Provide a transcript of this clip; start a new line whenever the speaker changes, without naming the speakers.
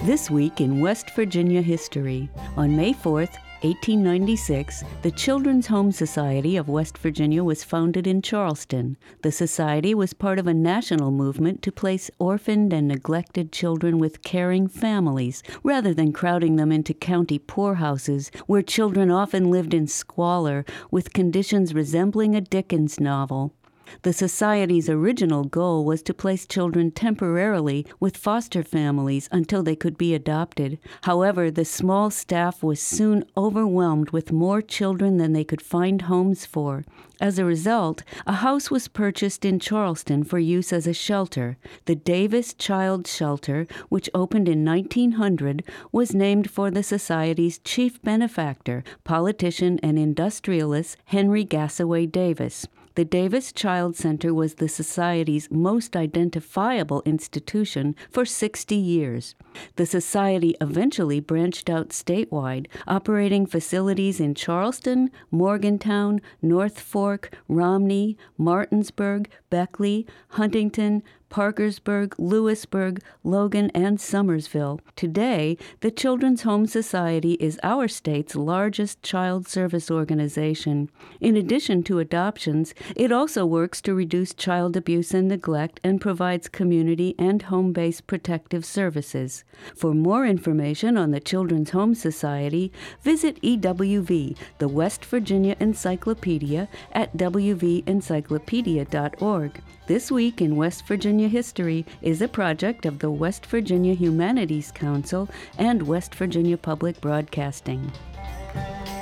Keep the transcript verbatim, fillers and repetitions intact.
This week in West Virginia history. On May fourth, eighteen ninety-six, the Children's Home Society of West Virginia was founded in Charleston. The society was part of a national movement to place orphaned and neglected children with caring families, rather than crowding them into county poorhouses, where children often lived in squalor, with conditions resembling a Dickens novel. The Society's original goal was to place children temporarily with foster families until they could be adopted. However, the small staff was soon overwhelmed with more children than they could find homes for. As a result, a house was purchased in Charleston for use as a shelter. The Davis Child Shelter, which opened in nineteen hundred, was named for the Society's chief benefactor, politician and industrialist Henry Gassaway Davis. The Davis Child Center was the Society's most identifiable institution for sixty years. The Society eventually branched out statewide, operating facilities in Charleston, Morgantown, North Fork, Romney, Martinsburg, Beckley, Huntington, Parkersburg, Lewisburg, Logan, and Summersville. Today, the Children's Home Society is our state's largest child service organization. In addition to adoptions, it also works to reduce child abuse and neglect and provides community and home-based protective services. For more information on the Children's Home Society, visit E W V, the West Virginia Encyclopedia, at w v encyclopedia dot org. This Week in West Virginia History is a project of the West Virginia Humanities Council and West Virginia Public Broadcasting.